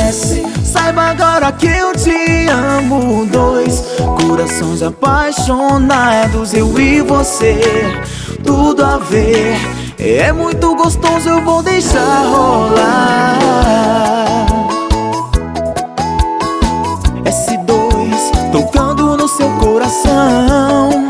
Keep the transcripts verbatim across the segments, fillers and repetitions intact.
S, saiba agora que eu te amo. Dois, corações apaixonados, eu e você, tudo a ver. É muito gostoso, eu vou deixar rolar. S dois, tocando no seu coração.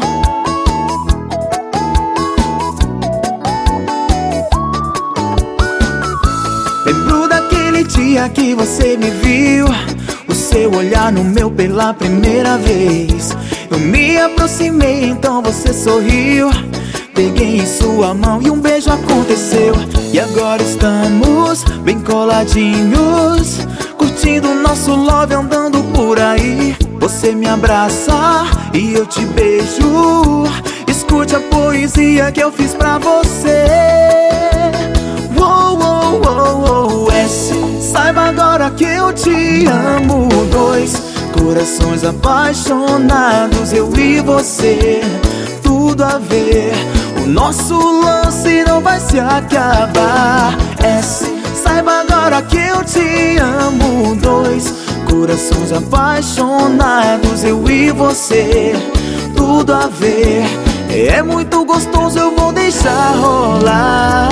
Lembro daquele dia que você me viu, o seu olhar no meu pela primeira vez. Eu me aproximei, então você sorriu. Peguei em sua mão e um beijo aconteceu. E agora estamos bem coladinhos, curtindo nosso love, andando por aí. Você me abraça e eu te beijo. Escute a poesia que eu fiz pra você. Uou, uou, uou, uou. S, saiba agora que eu te amo. Dois, corações apaixonados, eu e você, tudo a ver. O nosso lance não vai se acabar. S, saiba agora que eu te amo. Dois, corações apaixonados, eu e você, tudo a ver. É muito gostoso, eu vou deixar rolar.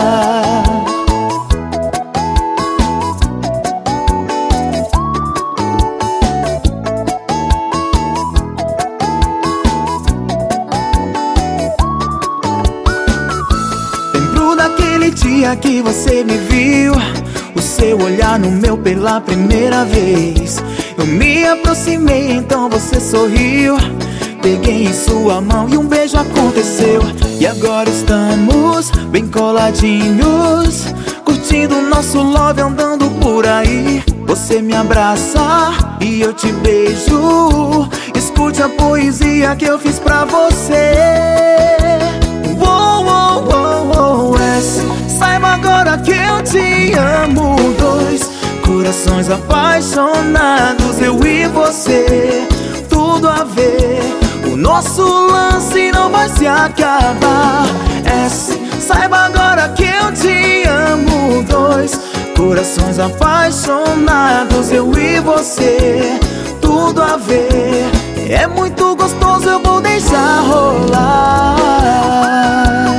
Daquele dia que você me viu, o seu olhar no meu pela primeira vez. Eu me aproximei, então você sorriu. Peguei em sua mão e um beijo aconteceu. E agora estamos bem coladinhos, curtindo nosso love, andando por aí. Você me abraça e eu te beijo. Escute a poesia que eu fiz pra você. Uou, uou, uou, uou. S, saiba agora que eu te amo. Dois, corações apaixonados, eu e você, tudo a ver. O nosso lance não vai se acabar. S, saiba agora que eu te amo. Dois, corações apaixonados, eu e você, tudo a ver. É muito gostoso, eu vou deixar rolar.